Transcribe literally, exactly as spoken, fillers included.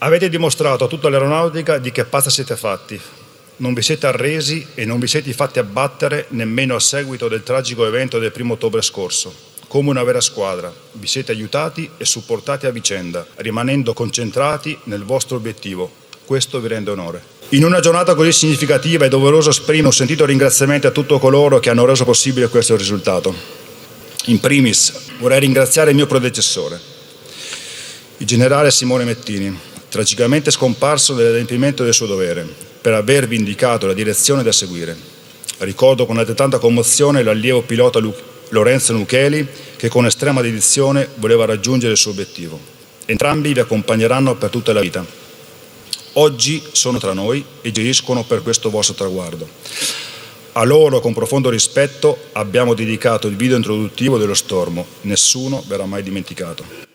Avete dimostrato a tutta l'aeronautica di che pasta siete fatti. Non vi siete arresi e non vi siete fatti abbattere nemmeno a seguito del tragico evento del primo ottobre scorso. Come una vera squadra, vi siete aiutati e supportati a vicenda, rimanendo concentrati nel vostro obiettivo. Questo vi rende onore. In una giornata così significativa è doveroso esprimere un sentito ringraziamento a tutti coloro che hanno reso possibile questo risultato. In primis vorrei ringraziare il mio predecessore, il generale Simone Mettini, tragicamente scomparso nell'adempimento del suo dovere, per avervi indicato la direzione da seguire. Ricordo con altrettanta commozione l'allievo pilota Lu- Lorenzo Nucheli, che con estrema dedizione voleva raggiungere il suo obiettivo. Entrambi vi accompagneranno per tutta la vita. Oggi sono tra noi e giriscono per questo vostro traguardo. A loro, con profondo rispetto, abbiamo dedicato il video introduttivo dello Stormo. Nessuno verrà mai dimenticato.